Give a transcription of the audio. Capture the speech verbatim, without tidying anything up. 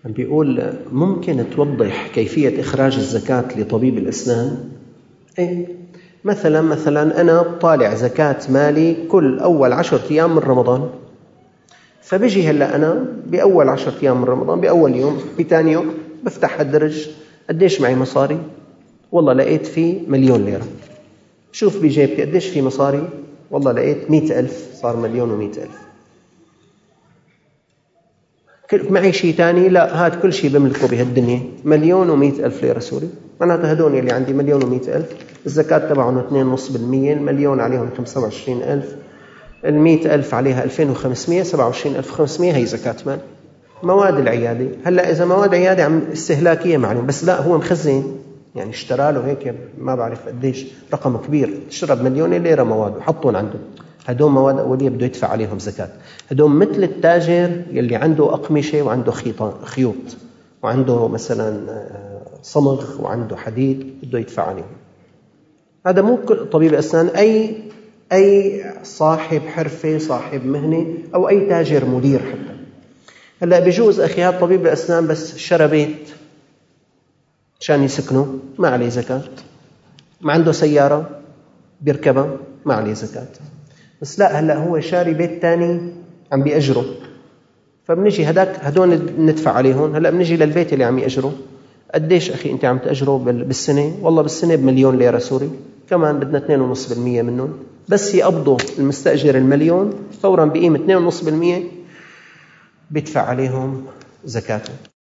بيقول ممكن توضح كيفية إخراج الزكاة لطبيب الأسنان؟ إيه؟ مثلا مثلا أنا طالع زكاة مالي كل أول عشرة أيام من رمضان، فبيجي هلأ أنا بأول عشرة أيام من رمضان بأول يوم بثاني يوم بفتح الدرج، قديش معي مصاري؟ والله لقيت فيه مليون ليرة. شوف بجيبتي قديش فيه مصاري؟ والله لقيت مئة ألف، صار مليون ومئة ألف. معي شيء تاني؟ لا، هاد كل شيء بملكه بهالدنيا مليون ومئة ألف ليرة سوري. معناته هدول اللي عندي مليون ومئة ألف، الزكاة تبعهم اثنين ونص بالمية، المليون عليهم خمسة وعشرين ألف، المئة ألف عليها ألفين وخمسمية، سبعة وعشرين ألف وخمسمية، هي زكاة مال. مواد العيادة، هلأ إذا مواد عيادة عم استهلاكية معلوم، بس لا هو مخزن، يعني اشترى له هيك ما بعرف قديش رقم كبير، اشترى بمليون ليرة مواد وحطون عنده، هدول مواد أولية بده يدفع عليهم زكاة. هدول مثل التاجر يلي عنده أقمشة وعنده خيوط وعنده مثلا صمغ وعنده حديد بده يدفع عليهم. هذا مو كل طبيب أسنان، أي أي صاحب حرفة، صاحب مهنة، أو أي تاجر مدير حتى. هلا بيجوز أخي هذا طبيب الأسنان بس شرى بيت عشان يسكنه، ما عليه زكاة. ما عنده سيارة بيركبها، ما عليه زكاة. بس لا، هلا هو شاري بيت تاني عم بيأجره، فبنجي هداك هدول ندفع عليهم. هلا بنجي للبيت اللي عم يأجره، قديش أخي أنت عم تأجره بالسنة؟ والله بالسنة بمليون ليرة سوري، كمان بدنا اثنين ونص بالمية منهم. بس يقبضوا المستأجر المليون، فورا بقيمة اثنين ونص بالمية بيدفع عليهم زكاة.